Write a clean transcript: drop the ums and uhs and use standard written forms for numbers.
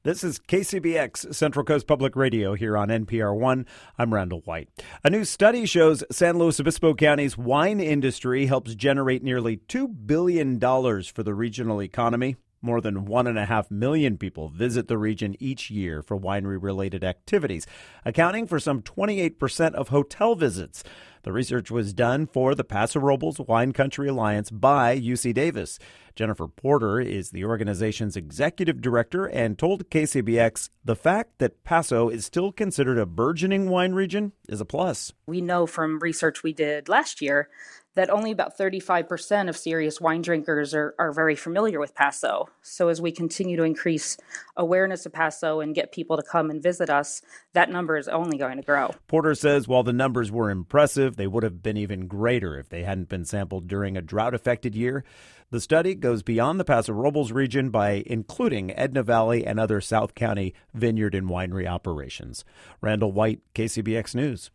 This is KCBX, Central Coast Public Radio, here on NPR One. I'm Randall White. A new study shows San Luis Obispo County's wine industry helps generate nearly $2 billion for the regional economy. More than 1.5 million people visit the region each year for winery-related activities, accounting for some 28% of hotel visits. The research was done for the Paso Robles Wine Country Alliance by UC Davis. Jennifer Porter is the organization's executive director and told KCBX the fact that Paso is still considered a burgeoning wine region is a plus. We know from research we did last year that only about 35% of serious wine drinkers are very familiar with Paso. So as we continue to increase awareness of Paso and get people to come and visit us, that number is only going to grow. Porter says while the numbers were impressive, they would have been even greater if they hadn't been sampled during a drought-affected year. The study goes beyond the Paso Robles region by including Edna Valley and other South County vineyard and winery operations. Randall White, KCBX News.